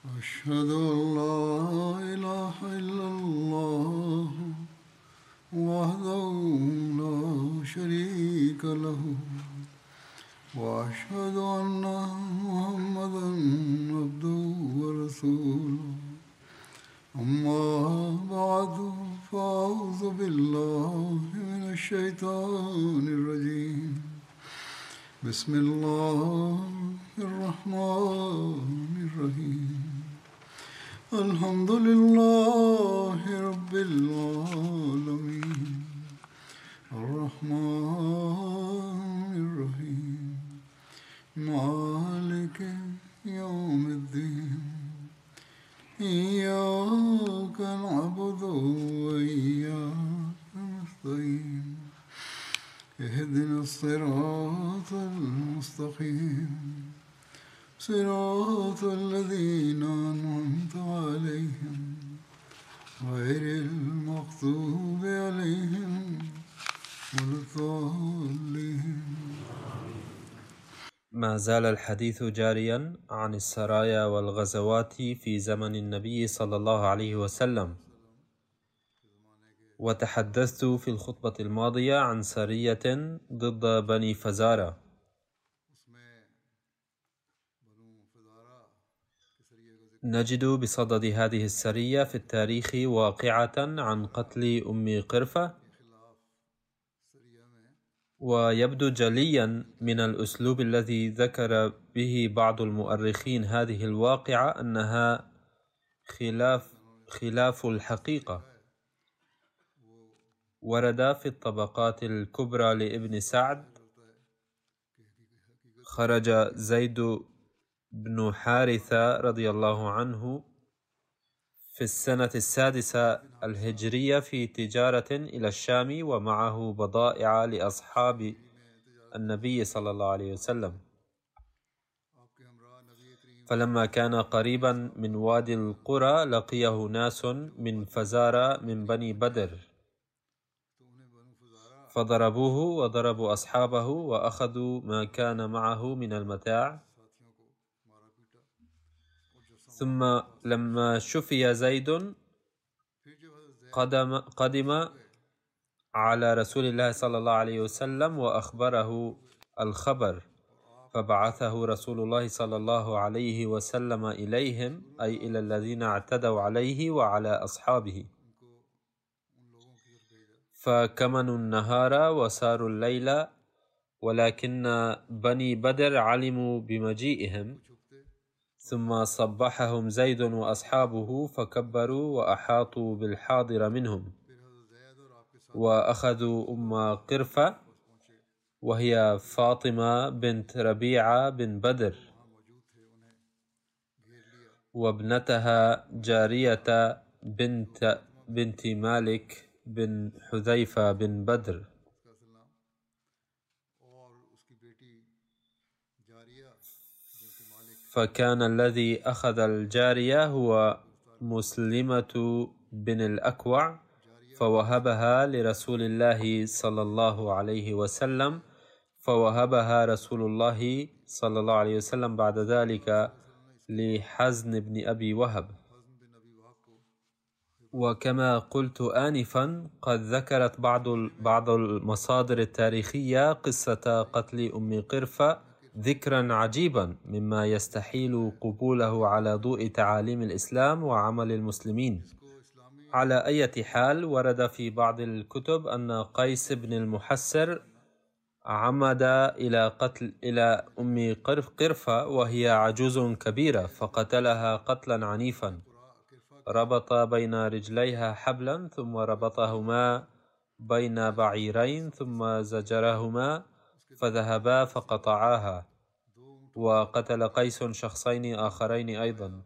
أشهد أن لا إله إلا الله وحده لا شريك له وأشهد أن محمدا عبده ورسوله أما بعد فأعوذ بالله من الشيطان الرجيم بسم الله الرحمن الرحيم الحمد لله رب العالمين الرحمن الرحيم مالك يوم الدين إياك نعبد وإياك نستعين اهدنا الصراط المستقيم صراط الذين أنعمت عليهم غير المغضوب عليهم ولا الضالين. ما زال الحديث جاريا عن السرايا والغزوات في زمن النبي صلى الله عليه وسلم، وتحدثت في الخطبة الماضية عن سرية ضد بني فزارة، نجد بصدد هذه السرية في التاريخ واقعة عن قتل أم قرفة، ويبدو جليا من الأسلوب الذي ذكر به بعض المؤرخين هذه الواقعة أنها خلاف الحقيقة. ورد في الطبقات الكبرى لابن سعد: خرج زيد بن حارثة رضي الله عنه في السنة 6 الهجرية في تجارة إلى الشام، ومعه بضائع لأصحاب النبي صلى الله عليه وسلم. فلما كان قريبا من وادي القرى لقيه ناس من فزارة من بني بدر، فضربوه وضربوا أصحابه وأخذوا ما كان معه من المتاع. ثم لما شفي زيد قدم على رسول الله صلى الله عليه وسلم وأخبره الخبر، فبعثه رسول الله صلى الله عليه وسلم إليهم، أي إلى الذين اعتدوا عليه وعلى أصحابه، فكمنوا النهار وساروا الليل، ولكن بني بدر علموا بمجيئهم. ثم صبحهم زيد وأصحابه فكبروا وأحاطوا بالحاضر منهم، وأخذوا أم قرفة وهي فاطمة بنت ربيعة بن بدر، وابنتها جارية بنت مالك بن حذيفة بن بدر. فكان الذي أخذ الجارية هو مسلمة بن الأكوع، فوهبها لرسول الله صلى الله عليه وسلم، فوهبها رسول الله صلى الله عليه وسلم بعد ذلك لحزن بن أبي وهب. وكما قلت آنفا، قد ذكرت بعض المصادر التاريخية قصة قتل أم قرفة ذكرا عجيبا مما يستحيل قبوله على ضوء تعاليم الإسلام وعمل المسلمين. على أي حال، ورد في بعض الكتب أن قيس بن المحسر عمد إلى أم قرفة وهي عجوز كبيرة، فقتلها قتلا عنيفا. ربط بين رجليها حبلا، ثم ربطهما بين بعيرين، ثم زجرهما فذهبا فقطعاها. وقتل قيس شخصين آخرين أيضا.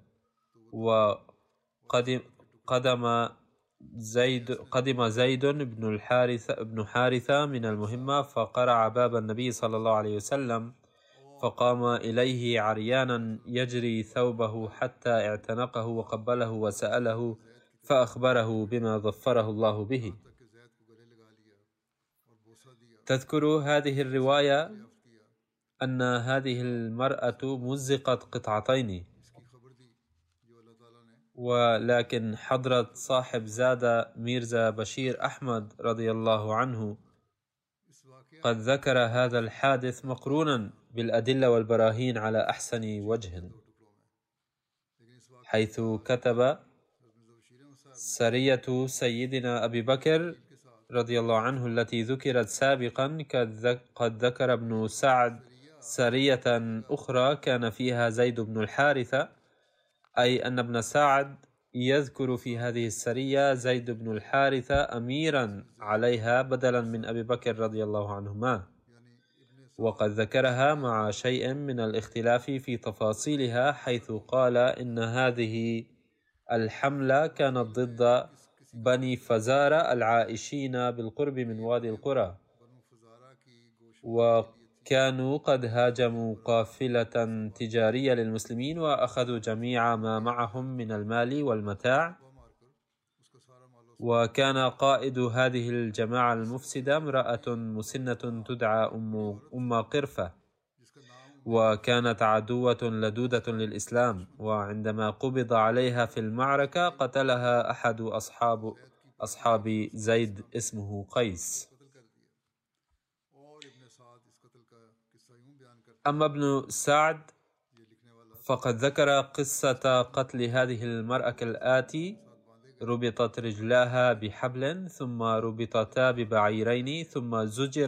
قدم زيد بن حارثة من المهمة، فقرع باب النبي صلى الله عليه وسلم، فقام إليه عريانا يجري ثوبه حتى اعتنقه وقبله وسأله، فأخبره بما ظفره الله به. تذكر هذه الرواية أن هذه المرأة مزقت قطعتين، ولكن حضرة صاحب زادة ميرزا بشير أحمد رضي الله عنه قد ذكر هذا الحادث مقرونا بالأدلة والبراهين على أحسن وجه، حيث كتب: سرية سيدنا أبي بكر رضي الله عنه التي ذكرت سابقا قد ذكر ابن سعد سرية أخرى كان فيها زيد بن الحارثة، أي أن ابن سعد يذكر في هذه السرية زيد بن الحارثة أميرا عليها بدلا من أبي بكر رضي الله عنهما، وقد ذكرها مع شيء من الاختلاف في تفاصيلها، حيث قال إن هذه الحملة كانت ضد بني فزارة العائشين بالقرب من وادي القرى، وكانوا قد هاجموا قافلة تجارية للمسلمين وأخذوا جميع ما معهم من المال والمتاع، وكان قائد هذه الجماعة المفسدة امرأة مسنة تدعى أم قرفة، وكانت عدوة لدودة للإسلام، وعندما قبض عليها في المعركة قتلها أحد أصحاب زيد اسمه قيس. أما ابن سعد فقد ذكر قصة قتل هذه المرأة كالآتي: ربطت رجلاها بحبل، ثم ربطتا ببعيرين، ثم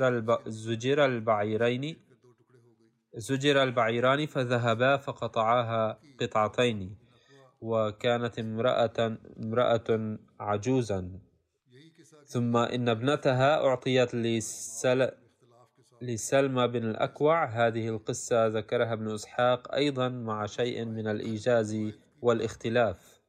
زجر البعيران فذهبا فقطعاها قطعتين، وكانت امرأة عجوزا، ثم إن ابنتها أعطيت لسلمى بن الأكوع. هذه القصة ذكرها ابن إسحاق أيضا مع شيء من الإيجاز والاختلاف.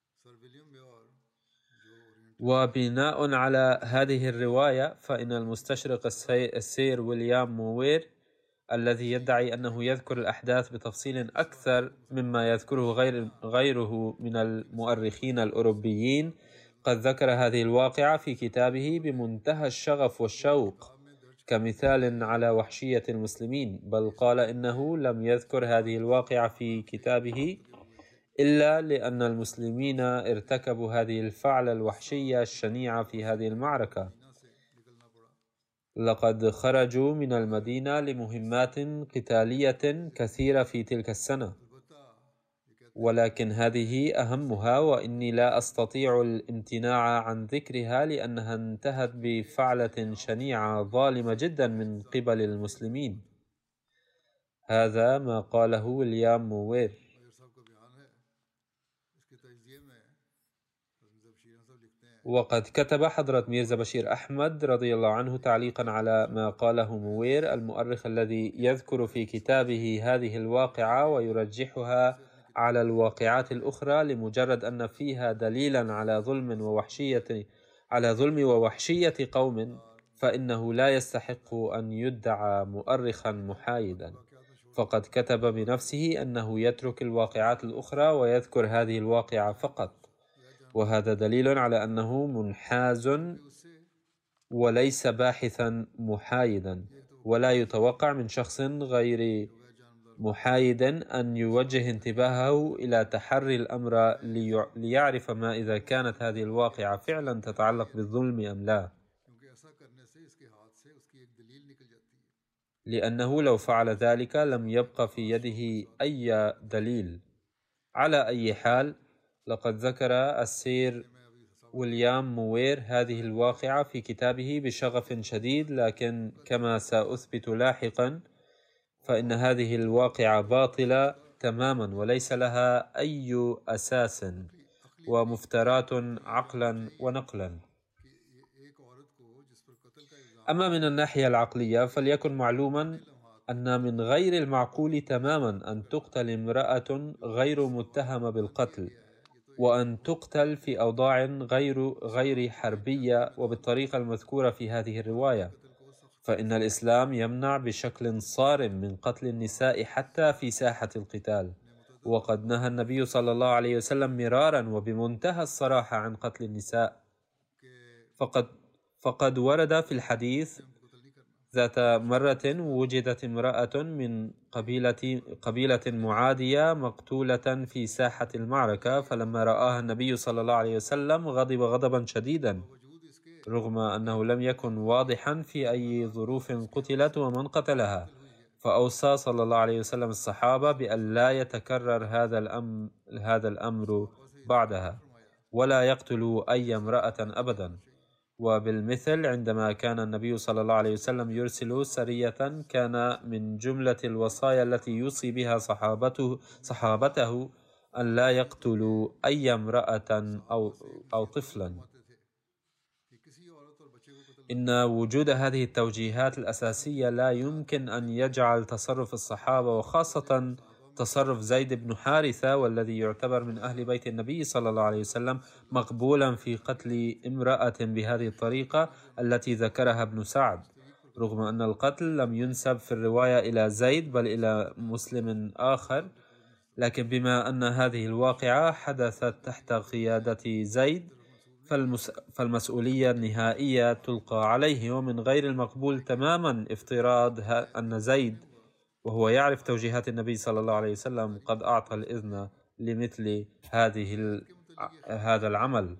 وبناء على هذه الرواية فإن المستشرق السير ويليام موير الذي يدعي أنه يذكر الأحداث بتفصيل أكثر مما يذكره غيره من المؤرخين الأوروبيين قد ذكر هذه الواقعة في كتابه بمنتهى الشغف والشوق كمثال على وحشية المسلمين، بل قال إنه لم يذكر هذه الواقعة في كتابه إلا لأن المسلمين ارتكبوا هذه الفعلة الوحشية الشنيعة في هذه المعركة. لقد خرجوا من المدينة لمهمات قتالية كثيرة في تلك السنة، ولكن هذه أهمها، وإني لا أستطيع الامتناع عن ذكرها لأنها انتهت بفعلة شنيعة ظالمة جدا من قبل المسلمين. هذا ما قاله ويليام موير. وقد كتب حضرة ميرزا بشير أحمد رضي الله عنه تعليقا على ما قاله موير المؤرخ الذي يذكر في كتابه هذه الواقعة ويرجحها على الواقعات الأخرى لمجرد أن فيها دليلا على ظلم ووحشية قوم، فإنه لا يستحق أن يدعى مؤرخا محايدا، فقد كتب بنفسه أنه يترك الواقعات الأخرى ويذكر هذه الواقعة فقط، وهذا دليل على أنه منحاز وليس باحثا محايدا، ولا يتوقع من شخص غير محايد أن يوجه انتباهه إلى تحري الأمر ليعرف ما إذا كانت هذه الواقعة فعلا تتعلق بالظلم أم لا، لأنه لو فعل ذلك لم يبق في يده أي دليل. على أي حال، لقد ذكر السير ويليام موير هذه الواقعة في كتابه بشغف شديد، لكن كما سأثبت لاحقا فإن هذه الواقعة باطلة تماما وليس لها أي أساس ومفترات عقلا ونقلا. أما من الناحية العقلية فليكن معلوما أن من غير المعقول تماما أن تقتل امرأة غير متهمة بالقتل، وأن تقتل في أوضاع غير حربية وبالطريقة المذكورة في هذه الرواية، فإن الإسلام يمنع بشكل صارم من قتل النساء حتى في ساحة القتال، وقد نهى النبي صلى الله عليه وسلم مرارا وبمنتهى الصراحة عن قتل النساء، فقد ورد في الحديث ذات مرة وجدت امرأة من قبيلة معادية مقتولة في ساحة المعركة، فلما رآها النبي صلى الله عليه وسلم غضب غضبا شديدا، رغم أنه لم يكن واضحا في أي ظروف قتلت ومن قتلها، فأوصى صلى الله عليه وسلم الصحابة بأن لا يتكرر هذا الأمر بعدها، ولا يقتلوا أي امرأة أبدا. وبالمثل عندما كان النبي صلى الله عليه وسلم يرسل سرية، كان من جملة الوصايا التي يوصي بها صحابته أن لا يقتلوا أي امرأة أو طفلا. إن وجود هذه التوجيهات الأساسية لا يمكن أن يجعل تصرف الصحابة، وخاصة تصرف زيد بن حارثة والذي يعتبر من أهل بيت النبي صلى الله عليه وسلم، مقبولا في قتل امرأة بهذه الطريقة التي ذكرها ابن سعد، رغم أن القتل لم ينسب في الرواية إلى زيد بل إلى مسلم آخر. لكن بما أن هذه الواقعة حدثت تحت قيادة زيد، فالمسؤولية النهائية تلقى عليه، ومن غير المقبول تماما افتراض أن زيد وهو يعرف توجيهات النبي صلى الله عليه وسلم قد أعطى الإذن لمثل هذا العمل.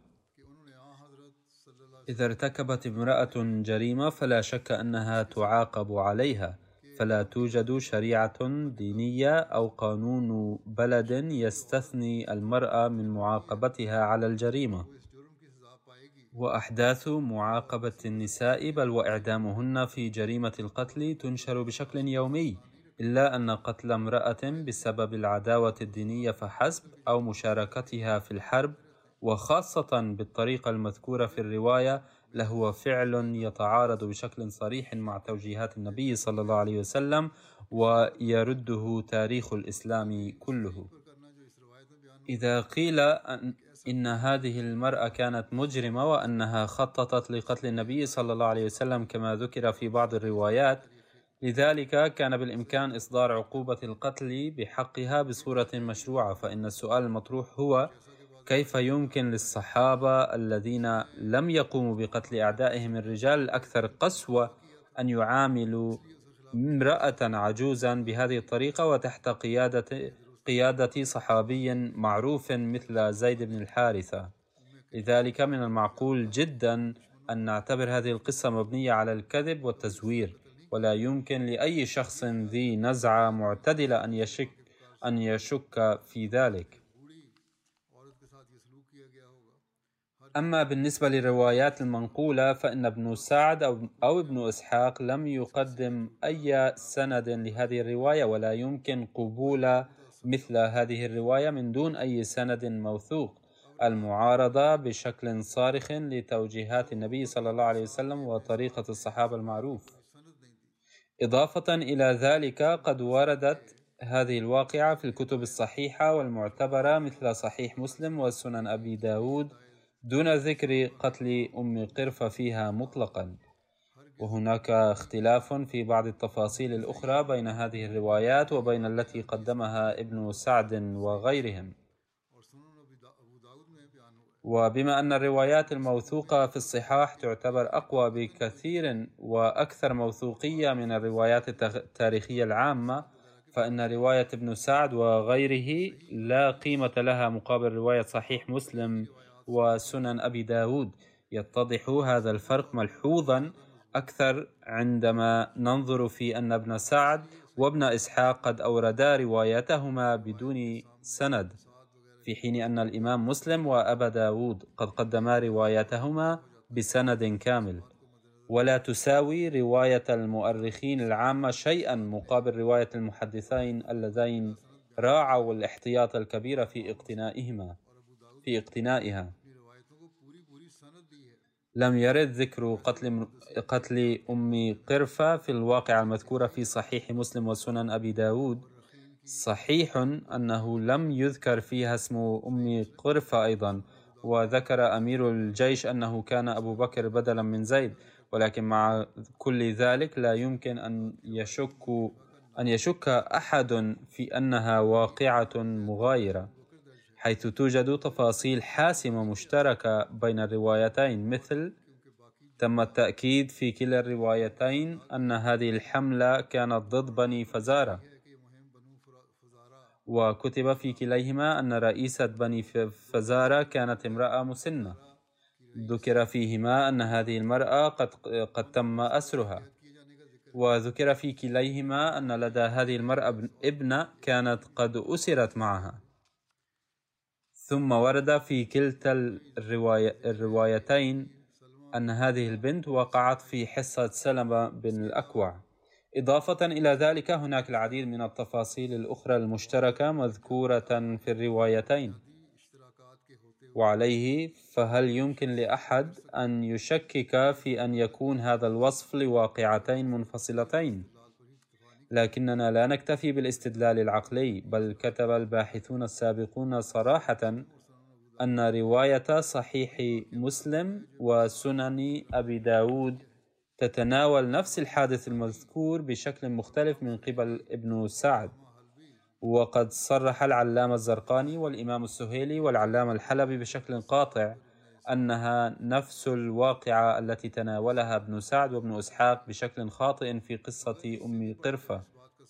إذا ارتكبت امرأة جريمة فلا شك أنها تعاقب عليها، فلا توجد شريعة دينية أو قانون بلد يستثني المرأة من معاقبتها على الجريمة. وأحداث معاقبة النساء بل وإعدامهن في جريمة القتل تنشر بشكل يومي، إلا أن قتل امرأة بسبب العداوة الدينية فحسب أو مشاركتها في الحرب، وخاصة بالطريقة المذكورة في الرواية، لهو فعل يتعارض بشكل صريح مع توجيهات النبي صلى الله عليه وسلم ويرده تاريخ الإسلام كله. إذا قيل إن هذه المرأة كانت مجرمة وأنها خططت لقتل النبي صلى الله عليه وسلم كما ذكر في بعض الروايات، لذلك كان بالإمكان إصدار عقوبة القتل بحقها بصورة مشروعة، فإن السؤال المطروح هو: كيف يمكن للصحابة الذين لم يقوموا بقتل أعدائهم الرجال الأكثر قسوة أن يعاملوا امرأة عجوزا بهذه الطريقة وتحت قيادة صحابي معروف مثل زيد بن الحارثة؟ لذلك من المعقول جدا أن نعتبر هذه القصة مبنية على الكذب والتزوير، ولا يمكن لأي شخص ذي نزعة معتدلة أن يشك في ذلك. أما بالنسبة للروايات المنقولة فإن ابن سعد أو ابن إسحاق لم يقدم أي سند لهذه الرواية، ولا يمكن قبول مثل هذه الرواية من دون أي سند موثوق، المعارضة بشكل صارخ لتوجيهات النبي صلى الله عليه وسلم وطريقة الصحابة المعروف. إضافة إلى ذلك قد وردت هذه الواقعة في الكتب الصحيحة والمعتبرة مثل صحيح مسلم وسنن أبي داود دون ذكر قتل أم قرفة فيها مطلقا، وهناك اختلاف في بعض التفاصيل الأخرى بين هذه الروايات وبين التي قدمها ابن سعد وغيرهم. وبما أن الروايات الموثوقة في الصحاح تعتبر أقوى بكثير وأكثر موثوقية من الروايات التاريخية العامة، فإن رواية ابن سعد وغيره لا قيمة لها مقابل رواية صحيح مسلم وسنن أبي داود. يتضح هذا الفرق ملحوظا أكثر عندما ننظر في أن ابن سعد وابن إسحاق قد أوردا روايتهما بدون سند، في حين أن الإمام مسلم وأبا داود قد قدما روايتهما بسند كامل. ولا تساوي رواية المؤرخين العامة شيئا مقابل رواية المحدثين اللذين راعوا الاحتياط الكبير في اقتنائها. لم يرد ذكر قتل أم قرفة في الواقعة المذكورة في صحيح مسلم وسنن أبي داود. صحيح أنه لم يذكر فيها اسم أم قرفة أيضا، وذكر أمير الجيش أنه كان أبو بكر بدلا من زيد، ولكن مع كل ذلك لا يمكن أن يشك أحد في أنها واقعة مغايرة، حيث توجد تفاصيل حاسمة مشتركة بين الروايتين، مثل تم التأكيد في كلا الروايتين أن هذه الحملة كانت ضد بني فزارة، وكتب في كليهما أن رئيسة بني فزارة كانت امرأة مسنة. ذكر فيهما أن هذه المرأة قد تم أسرها، وذكر في كليهما أن لدى هذه المرأة ابنة كانت قد أسرت معها. ثم ورد في كلتا الروايتين أن هذه البنت وقعت في حصة سلمة بن الأكوع. إضافة إلى ذلك هناك العديد من التفاصيل الأخرى المشتركة مذكورة في الروايتين، وعليه فهل يمكن لأحد أن يشكك في أن يكون هذا الوصف لواقعتين منفصلتين؟ لكننا لا نكتفي بالاستدلال العقلي، بل كتب الباحثون السابقون صراحة أن رواية صحيح مسلم وسنن أبي داود تتناول نفس الحادث المذكور بشكل مختلف من قبل ابن سعد. وقد صرح العلامة الزرقاني والإمام السهيلي والعلامة الحلبي بشكل قاطع أنها نفس الواقعة التي تناولها ابن سعد وابن إسحاق بشكل خاطئ في قصة أم قرفة.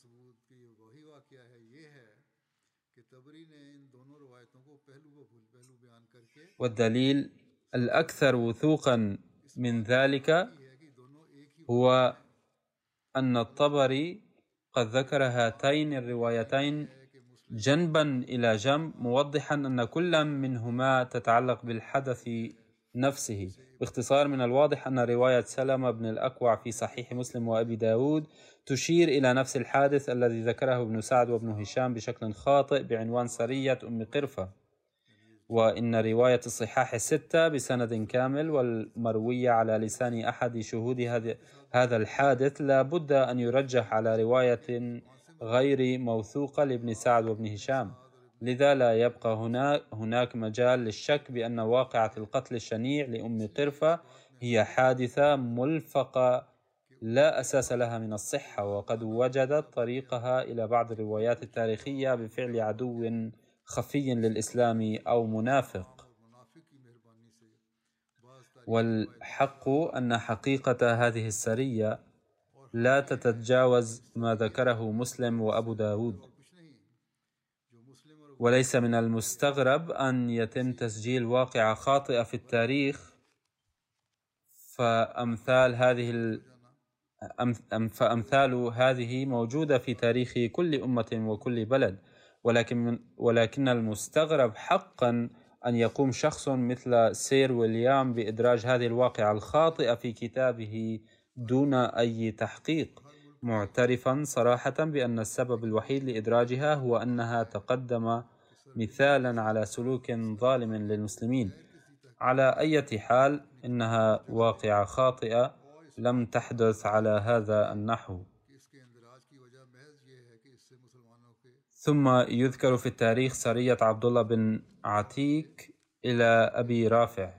والدليل الأكثر وثوقا من ذلك هو أن الطبري قد ذكر هاتين الروايتين جنبا إلى جنب، موضحا أن كل منهما تتعلق بالحدث نفسه. باختصار، من الواضح أن رواية سلمة بن الأكوع في صحيح مسلم وأبي داود تشير إلى نفس الحادث الذي ذكره ابن سعد وابن هشام بشكل خاطئ بعنوان سرية أم قرفة. وإن رواية الصحاح الستة بسند كامل والمروية على لسان أحد شهود هذا الحادث لا بد أن يرجح على رواية غير موثوقة لابن سعد وابن هشام. لذا لا يبقى هناك مجال للشك بأن واقعة القتل الشنيع لأم قرفة هي حادثة ملفقة لا أساس لها من الصحة، وقد وجدت طريقها إلى بعض الروايات التاريخية بفعل عدو خفي للإسلام أو منافق. والحق أن حقيقة هذه السرية لا تتجاوز ما ذكره مسلم وأبو داود. وليس من المستغرب أن يتم تسجيل واقعة خاطئة في التاريخ، فأمثال هذه موجودة في تاريخ كل أمة وكل بلد، ولكن المستغرب حقا أن يقوم شخص مثل سير ويليام بإدراج هذه الواقعة الخاطئة في كتابه دون أي تحقيق، معترفا صراحة بأن السبب الوحيد لإدراجها هو أنها تقدم مثالا على سلوك ظالم للمسلمين. على أي حال، إنها واقعة خاطئة لم تحدث على هذا النحو. ثم يذكر في التاريخ سرية عبد الله بن عتيك إلى أبي رافع،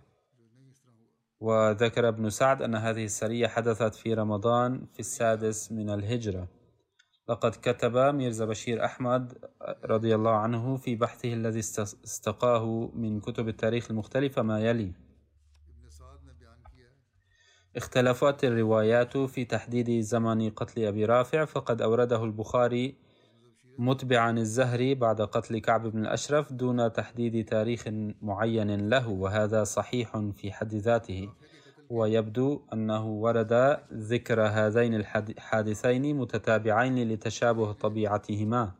وذكر ابن سعد أن هذه السرية حدثت في رمضان في 6 من الهجرة. لقد كتب ميرزا بشير أحمد رضي الله عنه في بحثه الذي استقاه من كتب التاريخ المختلفة ما يلي: اختلفت الروايات في تحديد زمن قتل أبي رافع، فقد أورده البخاري متبعا الزهري بعد قتل كعب بن الأشرف دون تحديد تاريخ معين له، وهذا صحيح في حد ذاته، ويبدو أنه ورد ذكر هذين الحادثين متتابعين لتشابه طبيعتهما.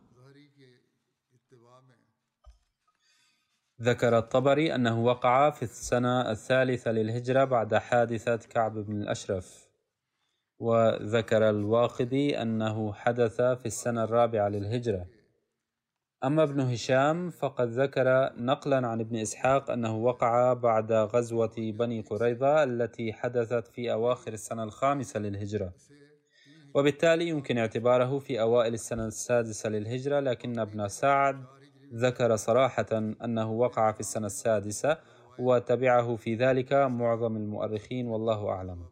ذكر الطبري أنه وقع في السنة 3 للهجرة بعد حادثة كعب بن الأشرف، وذكر الواقدي أنه حدث في السنة 4 للهجرة. أما ابن هشام فقد ذكر نقلا عن ابن إسحاق أنه وقع بعد غزوة بني قريظة التي حدثت في أواخر السنة 5 للهجرة، وبالتالي يمكن اعتباره في أوائل السنة 6 للهجرة، لكن ابن سعد ذكر صراحة أنه وقع في السنة 6، وتبعه في ذلك معظم المؤرخين، والله أعلم.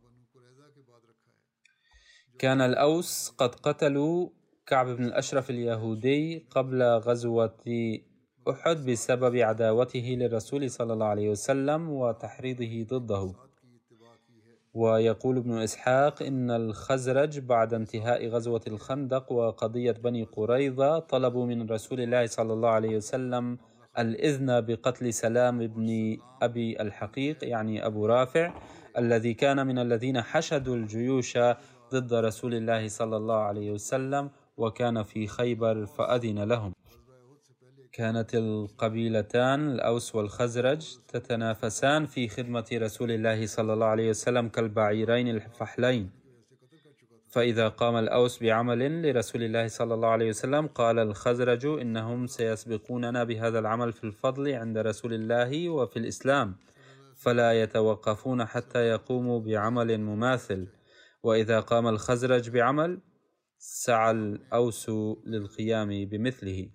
كان الأوس قد قتلوا كعب بن الأشرف اليهودي قبل غزوة أحد بسبب عداوته للرسول صلى الله عليه وسلم وتحريضه ضده، ويقول ابن إسحاق إن الخزرج بعد انتهاء غزوة الخندق وقضية بني قريظة طلبوا من رسول الله صلى الله عليه وسلم الإذن بقتل سلام بن أبي الحقيق يعني أبو رافع الذي كان من الذين حشدوا الجيوش ضد رسول الله صلى الله عليه وسلم وكان في خيبر فأذن لهم. كانت القبيلتان الأوس والخزرج تتنافسان في خدمة رسول الله صلى الله عليه وسلم كالبعيرين الفحلين، فإذا قام الأوس بعمل لرسول الله صلى الله عليه وسلم قال الخزرج إنهم سيسبقوننا بهذا العمل في الفضل عند رسول الله وفي الإسلام، فلا يتوقفون حتى يقوموا بعمل مماثل، وإذا قام الخزرج بعمل سعى الأوس للقيام بمثله.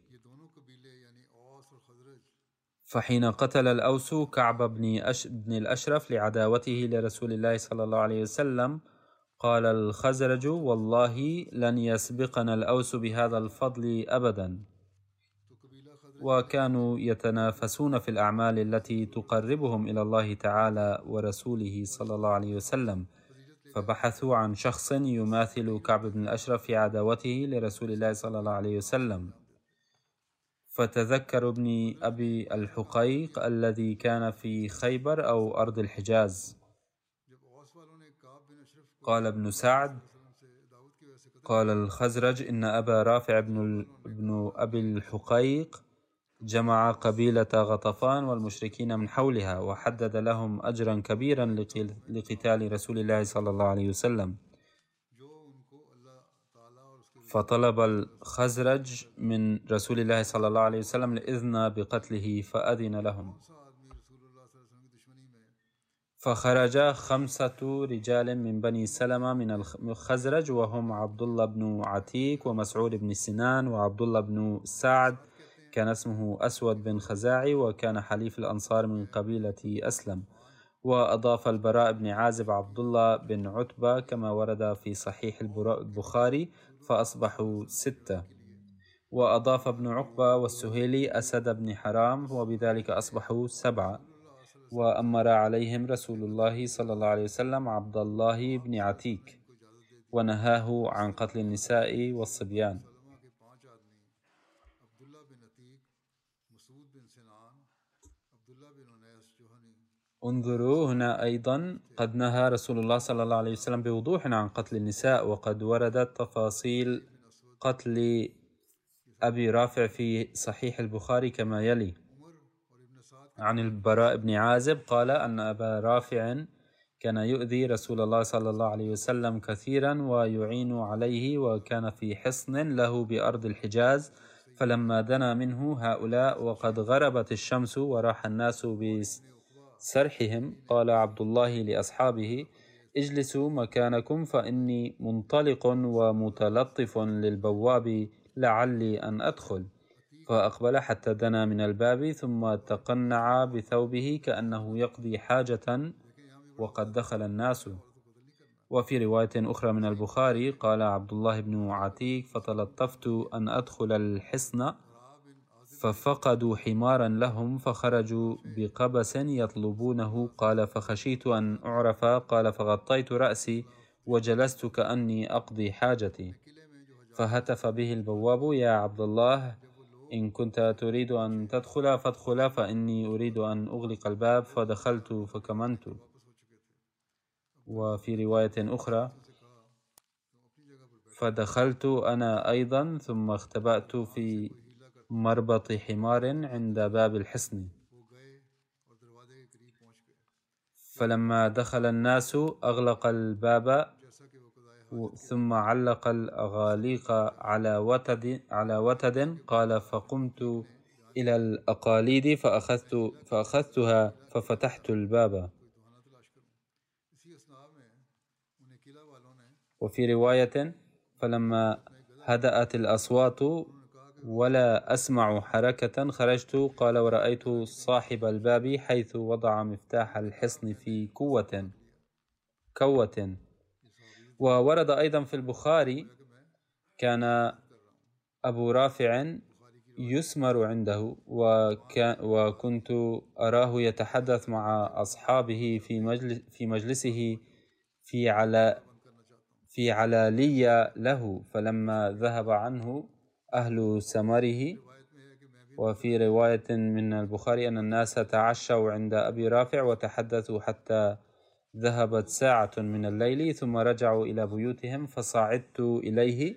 فحين قتل الأوس كعب بن الأشرف لعداوته لرسول الله صلى الله عليه وسلم قال الخزرج والله لن يسبقنا الأوس بهذا الفضل أبدا. وكانوا يتنافسون في الأعمال التي تقربهم إلى الله تعالى ورسوله صلى الله عليه وسلم، فبحثوا عن شخص يماثل كعب بن الأشرف في عداوته لرسول الله صلى الله عليه وسلم، فتذكروا ابن أبي الحقيق الذي كان في خيبر أو أرض الحجاز. قال ابن سعد قال الخزرج إن أبا رافع ابن أبي الحقيق جمع قبيلة غطفان والمشركين من حولها وحدد لهم أجرا كبيرا لقتال رسول الله صلى الله عليه وسلم، فطلب الخزرج من رسول الله صلى الله عليه وسلم الإذن بقتله فأذن لهم. فخرج 5 رجال من بني سلمة من الخزرج وهم عبد الله بن عتيك ومسعود بن سنان وعبد الله بن سعد كان اسمه أسود بن خزاعي وكان حليف الأنصار من قبيلة أسلم، وأضاف البراء بن عازب عبد الله بن عتبة كما ورد في صحيح البخاري فأصبحوا 6، وأضاف ابن عقبة والسهيلي أسد بن حرام وبذلك أصبحوا 7، وأمر عليهم رسول الله صلى الله عليه وسلم عبد الله بن عتيك ونهاه عن قتل النساء والصبيان. انظروا هنا أيضا قد نهى رسول الله صلى الله عليه وسلم بوضوح عن قتل النساء، وقد وردت تفاصيل قتل أبي رافع في صحيح البخاري كما يلي: عن البراء بن عازب قال أن أبا رافع كان يؤذي رسول الله صلى الله عليه وسلم كثيرا ويعين عليه، وكان في حصن له بأرض الحجاز، فلما دنا منه هؤلاء وقد غربت الشمس وراح الناس بسرحهم قال عبد الله لأصحابه: اجلسوا مكانكم فإني منطلق ومتلطف للبواب لعلي أن أدخل. فأقبل حتى دنا من الباب ثم تقنع بثوبه كأنه يقضي حاجة وقد دخل الناس. وفي رواية أخرى من البخاري قال عبد الله بن عتيك: فتلطفت أن أدخل الحصن ففقدوا حمارا لهم فخرجوا بقبس يطلبونه، قال فخشيت أن أعرف، قال فغطيت رأسي وجلست كأني أقضي حاجتي، فهتف به البواب: يا عبد الله إن كنت تريد أن تدخل فادخل فإني أريد أن أغلق الباب، فدخلت فكمنت. وفي رواية أخرى: فدخلت أنا أيضا ثم اختبأت في مربط حمار عند باب الحصن، فلما دخل الناس أغلق الباب ثم علق الأغاليق على وتد، قال فقمت إلى الأقاليد فأخذتها ففتحت الباب. وفي رواية: فلما هدأت الأصوات ولا أسمع حركة خرجت، قال ورأيت صاحب الباب حيث وضع مفتاح الحصن في كوة. وورد أيضا في البخاري: كان أبو رافع يسمر عنده وكنت أراه يتحدث مع أصحابه في مجلسه في علالية له، فلما ذهب عنه أهل سمره. وفي رواية من البخاري أن الناس تعشوا عند أبي رافع وتحدثوا حتى ذهبت ساعة من الليل، ثم رجعوا إلى بيوتهم، فصعدت إليه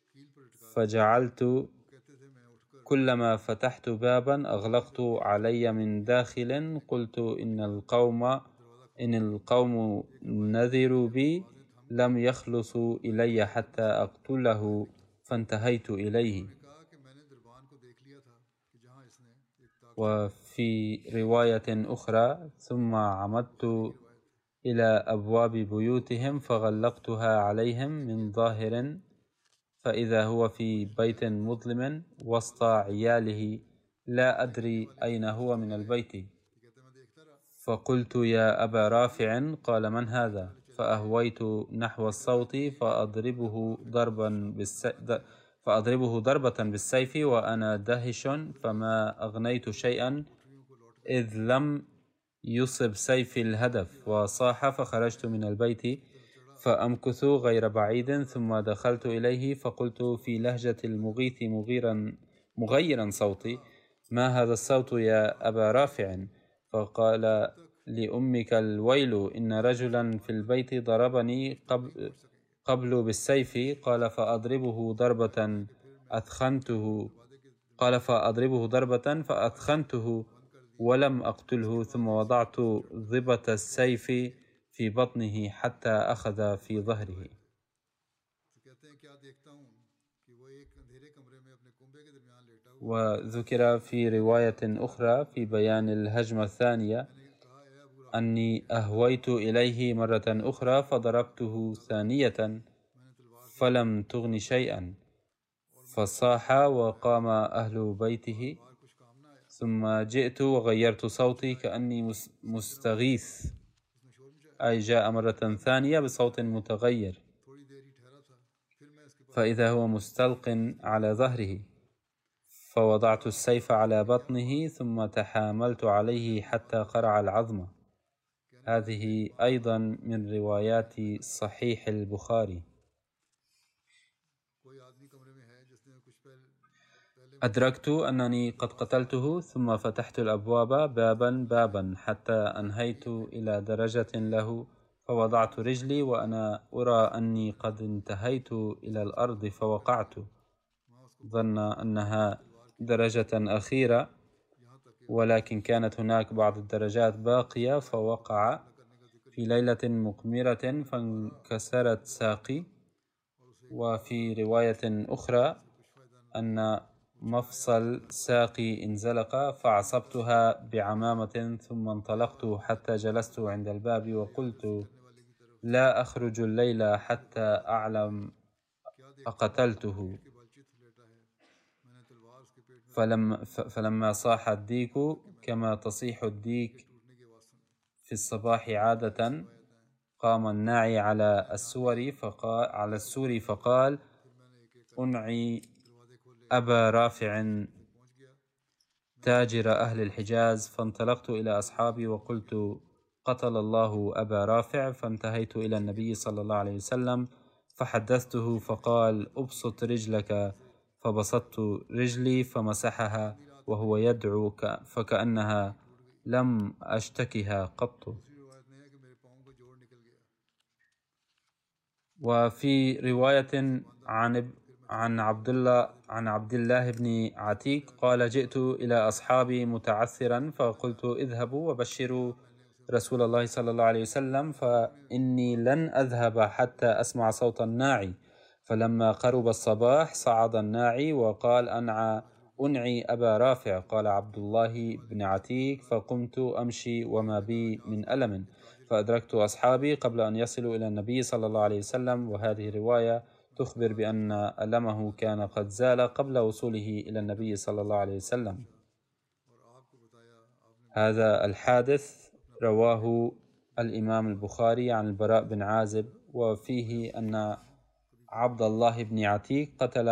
فجعلت كلما فتحت بابا أغلقت علي من داخل. قلت إن القوم نذروا بي لم يخلصوا إلي حتى أقتله، فانتهيت إليه. وفي رواية أخرى ثم عمدت إلى أبواب بيوتهم فغلقتها عليهم من ظاهر، فإذا هو في بيت مظلم وسط عياله لا أدري أين هو من البيت، فقلت يا أبا رافع، قال من هذا؟ فأهويت نحو الصوت فأضربه ضربة بالسيف وأنا دهش، فما أغنيت شيئا إذ لم يصب سيفي الهدف، وصاح. فخرجت من البيت فأمكث غير بعيد، ثم دخلت إليه فقلت في لهجة المغيث مغيرا صوتي: ما هذا الصوت يا أبا رافع؟ فقال: لأمك الويل، إن رجلا في البيت ضربني قبل بالسيف. قال: فأضربه ضربة فأثخنته ولم أقتله، ثم وضعت ضبة السيف في بطنه حتى أخذ في ظهره. وذكر في رواية أخرى في بيان الهجمة الثانية أني أهويت إليه مرة أخرى فضربته ثانية فلم تغن شيئا، فصاح وقام أهل بيته، ثم جئت وغيرت صوتي كأني مستغيث، أي جاء مرة ثانية بصوت متغير، فإذا هو مستلق على ظهره، فوضعت السيف على بطنه ثم تحاملت عليه حتى قرع العظم. هذه أيضا من روايات صحيح البخاري. أدركت أنني قد قتلته، ثم فتحت الأبواب بابا حتى أنهيت إلى درجة له، فوضعت رجلي وأنا أرى أني قد انتهيت إلى الأرض، فوقعت. ظن أنها درجة أخيرة، ولكن كانت هناك بعض الدرجات باقية، فوقع في ليلة مقمرة فانكسرت ساقي. وفي رواية أخرى أن مفصل ساقي انزلق فعصبتها بعمامة، ثم انطلقت حتى جلست عند الباب وقلت: لا أخرج الليلة حتى أعلم أقتلته. فلما صاح الديك كما تصيح الديك في الصباح عادة، قام الناعي على السور فقال: أنعي أبا رافع تاجر أهل الحجاز. فانطلقت إلى أصحابي وقلت: قتل الله أبا رافع. فانتهيت إلى النبي صلى الله عليه وسلم فحدثته، فقال: أبسط رجلك. فبسطت رجلي فمسحها وهو يدعو فكأنها لم أشتكها قط. وفي رواية عن عبد الله بن عتيق قال: جئت إلى أصحابي متعثرا فقلت: اذهبوا وبشروا رسول الله صلى الله عليه وسلم، فإني لن أذهب حتى أسمع صوت الناعي. فلما قرب الصباح صعد الناعي وقال: أنعي أبا رافع. قال عبد الله بن عتيق: فقمت أمشي وما بي من ألم، فأدركت أصحابي قبل أن يصلوا إلى النبي صلى الله عليه وسلم. وهذه رواية تخبر بأن ألمه كان قد زال قبل وصوله إلى النبي صلى الله عليه وسلم. هذا الحادث رواه الإمام البخاري عن البراء بن عازب، وفيه أن عبد الله بن عتيق قتل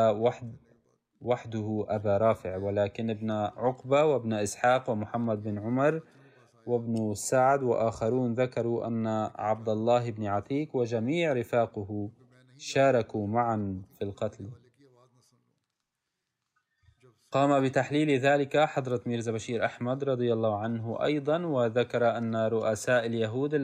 وحده أبا رافع، ولكن ابن عقبة وابن إسحاق ومحمد بن عمر وابن سعد وآخرون ذكروا أن عبد الله بن عتيق وجميع رفاقه شاركوا معا في القتل. قام بتحليل ذلك حضرة ميرزا بشير أحمد رضي الله عنه أيضا، وذكر أن رؤساء اليهود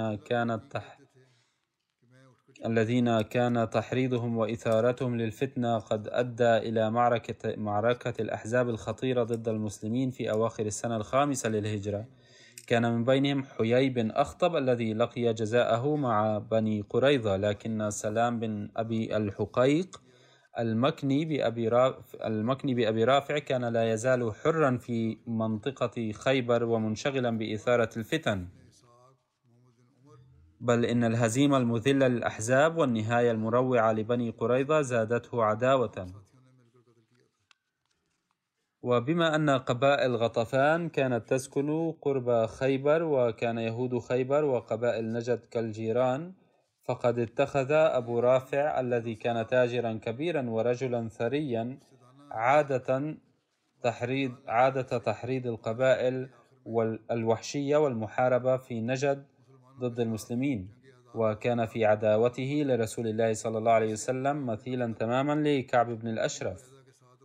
الذين كان تحريضهم وإثارتهم للفتنة قد أدى إلى معركة الأحزاب الخطيرة ضد المسلمين في أواخر السنة الخامسة للهجرة. كان من بينهم حيي بن أخطب الذي لقي جزاءه مع بني قريظة، لكن سلام بن أبي الحقيق المكني بأبي رافع كان لا يزال حرا في منطقة خيبر ومنشغلا بإثارة الفتن، بل إن الهزيمة المذلة للأحزاب والنهاية المروعة لبني قريظة زادته عداوة. وبما أن قبائل غطفان كانت تسكن قرب خيبر، وكان يهود خيبر وقبائل نجد كالجيران، فقد اتخذ أبو رافع الذي كان تاجرا كبيرا ورجلا ثريا عادة تحريض القبائل الوحشية والمحاربة في نجد ضد المسلمين، وكان في عداوته لرسول الله صلى الله عليه وسلم مثيلا تماما لكعب بن الأشرف.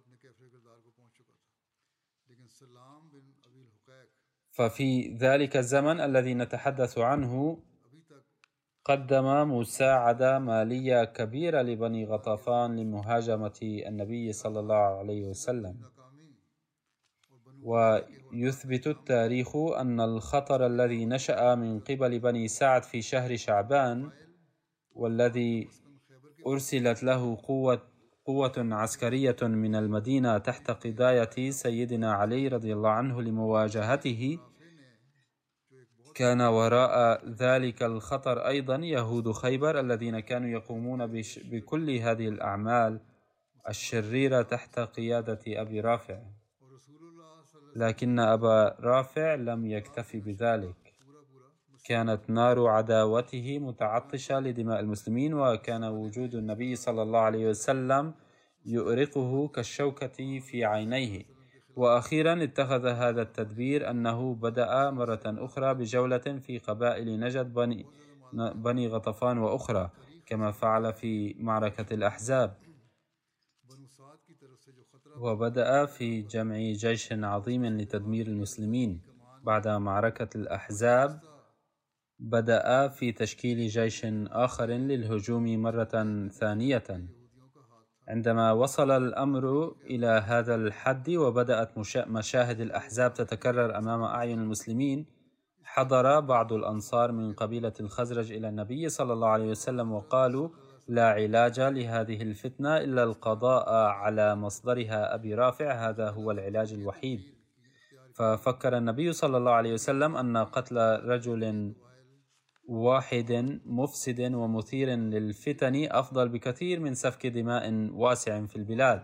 ففي ذلك الزمن الذي نتحدث عنه قدم مساعدة مالية كبيرة لبني غطفان لمهاجمة النبي صلى الله عليه وسلم. ويثبت التاريخ أن الخطر الذي نشأ من قبل بني سعد في شهر شعبان، والذي أرسلت له قوة عسكرية من المدينة تحت قضاية سيدنا علي رضي الله عنه لمواجهته، كان وراء ذلك الخطر أيضا يهود خيبر الذين كانوا يقومون بكل هذه الأعمال الشريرة تحت قيادة أبي رافع. لكن أبا رافع لم يكتفي بذلك، كانت نار عداوته متعطشة لدماء المسلمين، وكان وجود النبي صلى الله عليه وسلم يؤرقه كالشوكة في عينيه. وأخيرا اتخذ هذا التدبير أنه بدأ مرة أخرى بجولة في قبائل نجد بني غطفان وأخرى، كما فعل في معركة الأحزاب، وبدأ في جمع جيش عظيم لتدمير المسلمين. بعد معركة الأحزاب بدأ في تشكيل جيش آخر للهجوم مرة ثانية. عندما وصل الأمر إلى هذا الحد وبدأت مشاهد الأحزاب تتكرر أمام أعين المسلمين، حضر بعض الأنصار من قبيلة الخزرج إلى النبي صلى الله عليه وسلم وقالوا: لا علاج لهذه الفتنة إلا القضاء على مصدرها أبي رافع، هذا هو العلاج الوحيد. ففكر النبي صلى الله عليه وسلم أن قتل رجل واحد مفسد ومثير للفتن أفضل بكثير من سفك دماء واسع في البلاد.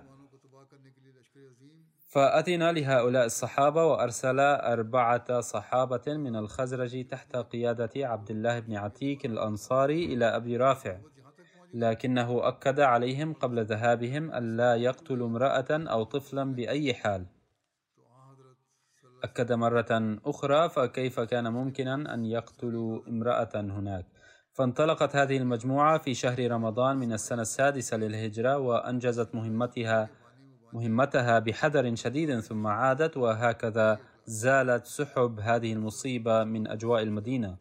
فأتينا لهؤلاء الصحابة وأرسل 4 صحابة من الخزرج تحت قيادة عبد الله بن عتيق الأنصاري إلى أبي رافع، لكنه أكد عليهم قبل ذهابهم ألا يقتلوا امرأة أو طفلا بأي حال. أكد مرة أخرى: فكيف كان ممكنا أن يقتلوا امرأة هناك؟ فانطلقت هذه المجموعة في شهر رمضان من السنة السادسة للهجرة، وأنجزت مهمتها بحذر شديد، ثم عادت، وهكذا زالت سحب هذه المصيبة من أجواء المدينة.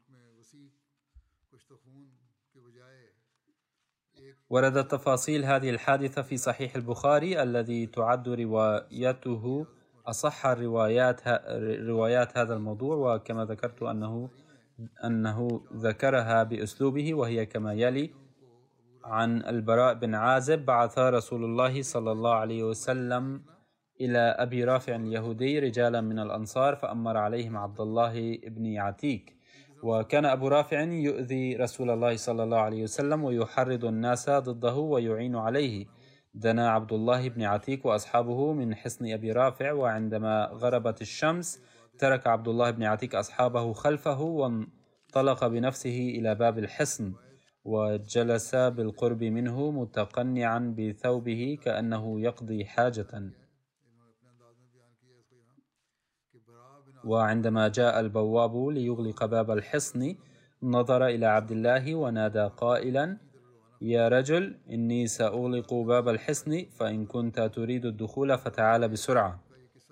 وردت تفاصيل هذه الحادثة في صحيح البخاري الذي تعد روايته أصح روايات هذا الموضوع، وكما ذكرت أنه ذكرها بأسلوبه، وهي كما يلي: عن البراء بن عازب: بعث رسول الله صلى الله عليه وسلم إلى أبي رافع اليهودي رجالا من الأنصار فأمر عليهم عبد الله بن عتيق، وكان أبو رافع يؤذي رسول الله صلى الله عليه وسلم ويحرض الناس ضده ويعين عليه. دنا عبد الله بن عتيق وأصحابه من حصن أبي رافع، وعندما غربت الشمس ترك عبد الله بن عتيق أصحابه خلفه وانطلق بنفسه إلى باب الحصن، وجلس بالقرب منه متقنعا بثوبه كأنه يقضي حاجة. وعندما جاء البواب ليغلق باب الحصن نظر إلى عبد الله ونادى قائلا: يا رجل، إني سأغلق باب الحصن، فإن كنت تريد الدخول فتعال بسرعة.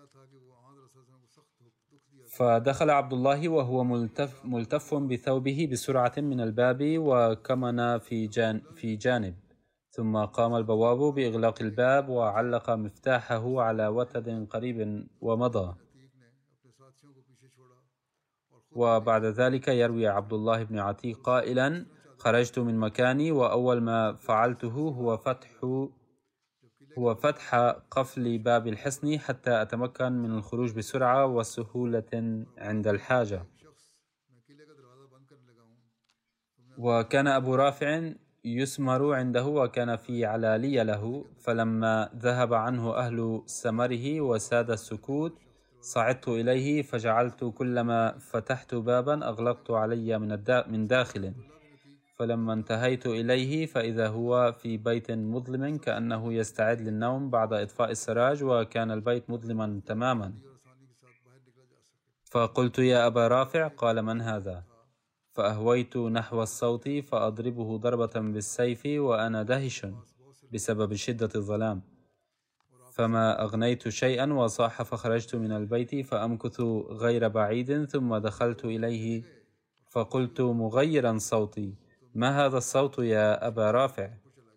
فدخل عبد الله وهو ملتف بثوبه بسرعة من الباب وكمن في جانب، ثم قام البواب بإغلاق الباب وعلق مفتاحه على وتد قريب ومضى. وبعد ذلك يروي عبد الله بن عتيق قائلا: خرجت من مكاني وأول ما فعلته هو فتح قفل باب الحصن حتى أتمكن من الخروج بسرعة وسهولة عند الحاجة. وكان أبو رافع يسمر عنده وكان في علالية له، فلما ذهب عنه أهل سمره وساد السكوت صعدت إليه فجعلت كلما فتحت بابا أغلقت علي من داخل، فلما انتهيت إليه فإذا هو في بيت مظلم كأنه يستعد للنوم بعد إطفاء السراج، وكان البيت مظلما تماما. فقلت: يا أبا رافع. قال: من هذا؟ فأهويت نحو الصوت فأضربه ضربة بالسيف وأنا دهش بسبب شدة الظلام، فما أغنيت شيئا وصاح، فخرجت من البيت فأمكث غير بعيد ثم دخلت إليه فقلت مغيرا صوتي: ما هذا الصوت يا أبا رافع؟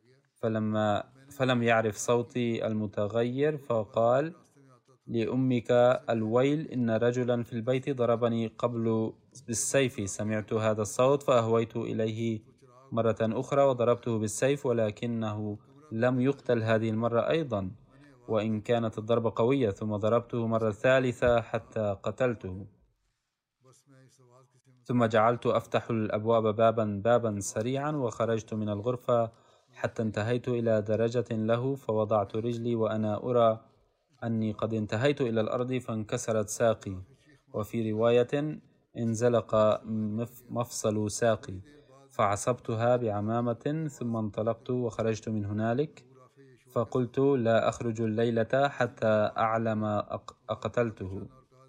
فلم يعرف صوتي المتغير، فقال: لأمك الويل، إن رجلا في البيت ضربني قبل بالسيف. سمعت هذا الصوت فأهويت إليه مرة أخرى وضربته بالسيف، ولكنه لم يقتل هذه المرة أيضا، وإن كانت الضربة قوية، ثم ضربته مرة ثالثة حتى قتلته. ثم جعلت أفتح الأبواب بابا سريعا، وخرجت من الغرفة حتى انتهيت إلى درجة له، فوضعت رجلي وأنا أرى أني قد انتهيت إلى الأرض فانكسرت ساقي، وفي رواية انزلق مفصل ساقي، فعصبتها بعمامة ثم انطلقت وخرجت من هنالك، فقلت: لا أخرج الليلة حتى أعلم أقتلته.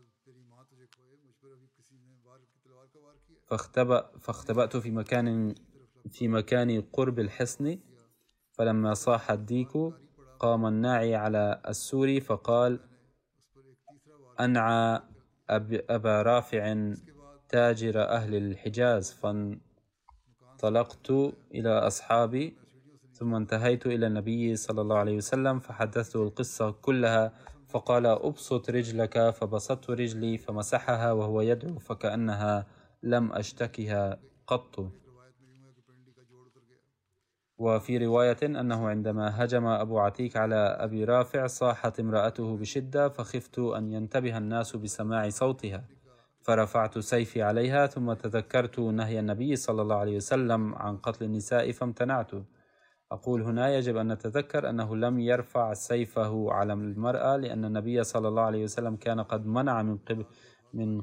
فاختبأت في مكان قرب الحصن، فلما صاح الديك قام الناعي على السور فقال: أنعى أبا رافع تاجر أهل الحجاز. فانطلقت إلى أصحابي ثم انتهيت إلى النبي صلى الله عليه وسلم فحدثته القصة كلها، فقال: أبسط رجلك، فبسطت رجلي فمسحها وهو يدعو فكأنها لم أشتكها قط. وفي رواية أنه عندما هجم أبو عتيك على أبي رافع صاحت امرأته بشدة، فخفت أن ينتبه الناس بسماع صوتها، فرفعت سيفي عليها، ثم تذكرت نهي النبي صلى الله عليه وسلم عن قتل النساء فامتنعت. أقول هنا يجب أن نتذكر أنه لم يرفع سيفه على المرأة، لأن النبي صلى الله عليه وسلم كان قد منع من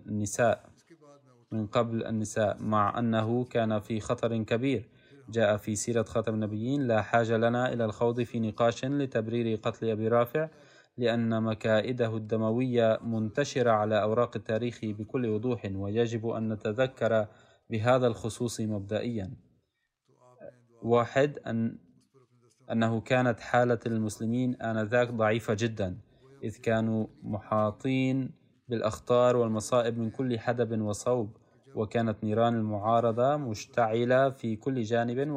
قبل النساء، مع أنه كان في خطر كبير. جاء في سيرة خاتم النبيين: لا حاجة لنا إلى الخوض في نقاش لتبرير قتل أبي رافع، لأن مكائده الدموية منتشرة على أوراق التاريخ بكل وضوح، ويجب أن نتذكر بهذا الخصوص مبدئيا: واحد، أنه كانت حالة المسلمين آنذاك ضعيفة جدا، إذ كانوا محاطين بالأخطار والمصائب من كل حدب وصوب، وكانت نيران المعارضة مشتعلة في كل جانب،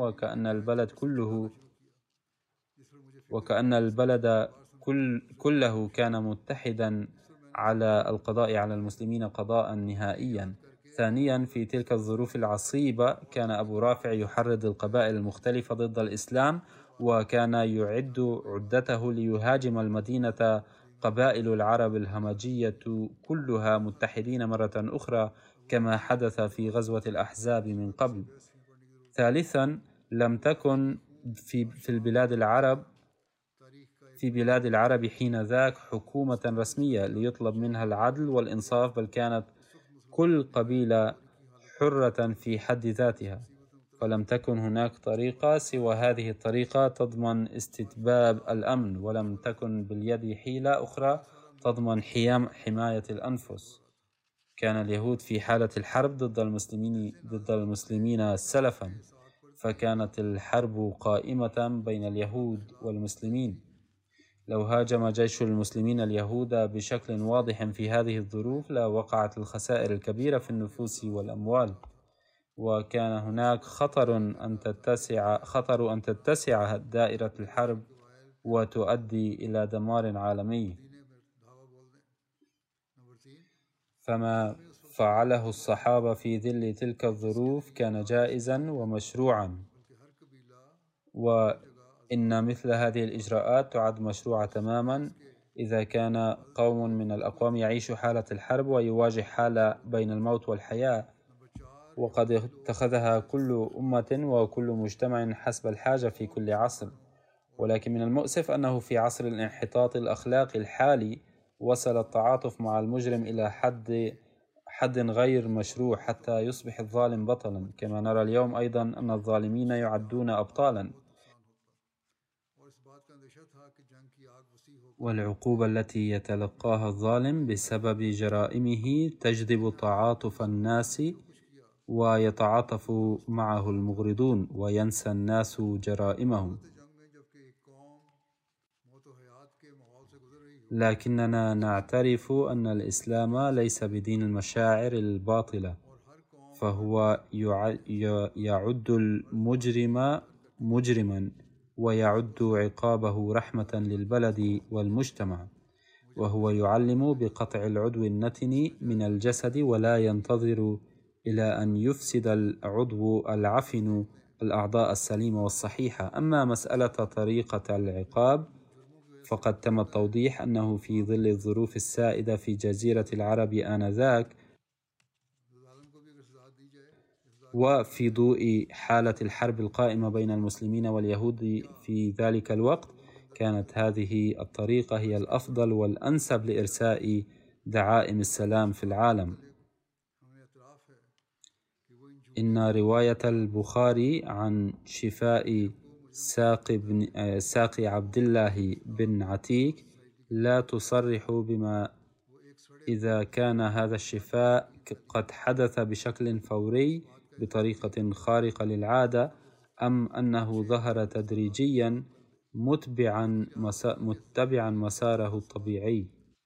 وكأن البلد كله كان متحدا على القضاء على المسلمين قضاء نهائيا. ثانيا، في تلك الظروف العصيبة كان أبو رافع يحرض القبائل المختلفة ضد الإسلام، وكان يعد عدته ليهاجم المدينة قبائل العرب الهمجية كلها متحدين مرة أخرى، كما حدث في غزوة الأحزاب من قبل. ثالثا، لم تكن في بلاد العرب حين ذاك حكومة رسمية ليطلب منها العدل والإنصاف، بل كانت كل قبيلة حرة في حد ذاتها، فلم تكن هناك طريقة سوى هذه الطريقة تضمن استتباب الأمن، ولم تكن باليد حيلة أخرى تضمن حماية الأنفس. كان اليهود في حالة الحرب ضد المسلمين سلفا، فكانت الحرب قائمة بين اليهود والمسلمين. لو هاجم جيش المسلمين اليهود بشكل واضح في هذه الظروف لوقعت الخسائر الكبيرة في النفوس والأموال، وكان هناك خطر أن تتسع دائرة الحرب وتؤدي إلى دمار عالمي. فما فعله الصحابة في ظل تلك الظروف كان جائزا ومشروعا، وإن مثل هذه الإجراءات تعد مشروعة تماما إذا كان قوم من الأقوام يعيش حالة الحرب ويواجه حالة بين الموت والحياة، وقد اتخذها كل أمة وكل مجتمع حسب الحاجة في كل عصر. ولكن من المؤسف أنه في عصر الانحطاط الأخلاقي الحالي وصل التعاطف مع المجرم إلى حد غير مشروع حتى يصبح الظالم بطلا، كما نرى اليوم أيضا أن الظالمين يعدون أبطالا. والعقوبة التي يتلقاها الظالم بسبب جرائمه تجذب تعاطف الناس، ويتعاطف معه المغرضون وينسى الناس جرائمهم. لكننا نعترف أن الإسلام ليس بدين المشاعر الباطلة، فهو يعد المجرم مجرما ويعد عقابه رحمة للبلد والمجتمع، وهو يعلم بقطع العضو النتن من الجسد ولا ينتظر إلى أن يفسد العضو العفن الأعضاء السليمة والصحيحة. أما مسألة طريقة العقاب فقد تم التوضيح أنه في ظل الظروف السائدة في جزيرة العرب آنذاك، وفي ضوء حالة الحرب القائمة بين المسلمين واليهود في ذلك الوقت، كانت هذه الطريقة هي الأفضل والأنسب لإرساء دعائم السلام في العالم. إن رواية البخاري عن شفاء ساقي عبد الله بن عتيك لا تصرح بما إذا كان هذا الشفاء قد حدث بشكل فوري بطريقة خارقة للعادة، أم أنه ظهر تدريجيا متبعا مساره الطبيعي.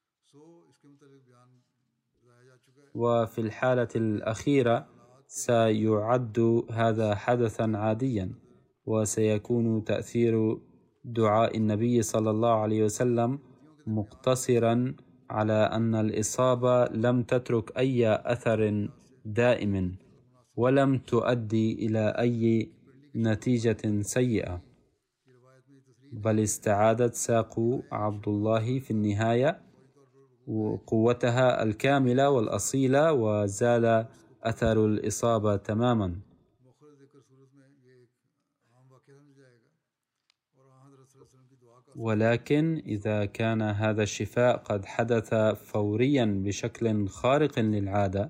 وفي الحالة الأخيرة سيعد هذا حدثا عاديا، وسيكون تأثير دعاء النبي صلى الله عليه وسلم مقتصرا على أن الإصابة لم تترك أي أثر دائم ولم تؤدي إلى أي نتيجة سيئة، بل استعادت ساق عبد الله في النهاية قوتها الكاملة والأصيلة، وزال أثر الإصابة تماما. ولكن إذا كان هذا الشفاء قد حدث فوريا بشكل خارق للعادة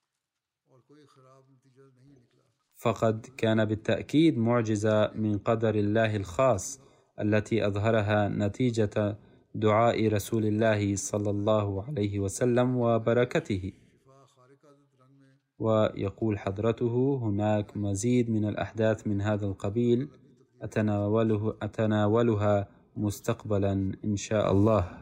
فقد كان بالتأكيد معجزة من قدر الله الخاص التي أظهرها نتيجة دعاء رسول الله صلى الله عليه وسلم وبركته. ويقول حضرته: هناك مزيد من الأحداث من هذا القبيل أتناولها مستقبلا إن شاء الله.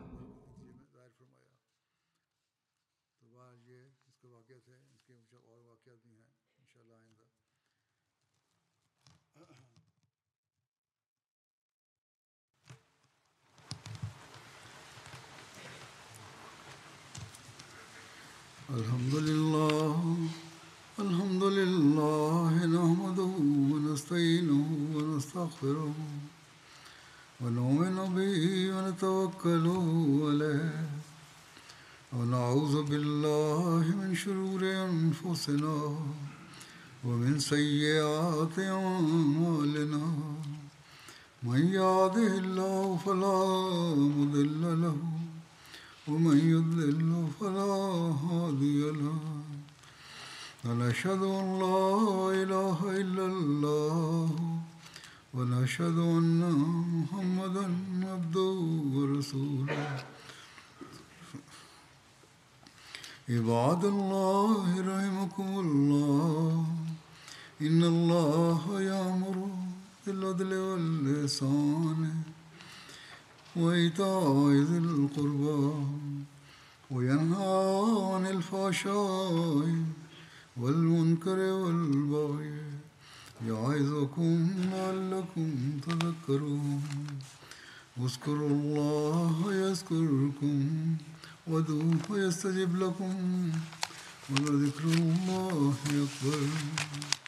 الحمد لله نحمده ونستعينه ونستغفره ونؤمن به ونتوكل عليه ونعوذ بالله من شرور أنفسنا ومن سيئات أعمالنا، من يهده الله فلا مضل له ومن يضلل فلا هادي له، ونشهد أن لا إله إلا الله ونشهد أن محمدا عبده ورسوله. عباد الله رحمكم الله إن الله يأمر بالعدل والإحسان وإيتاء ذي القربى وينهى عن الفحشاء والمنكر والبغي يعظكم لعلكم تذكرون اذكروا الله يذكركم وادعوه يستجب لكم ولذكر الله أكبر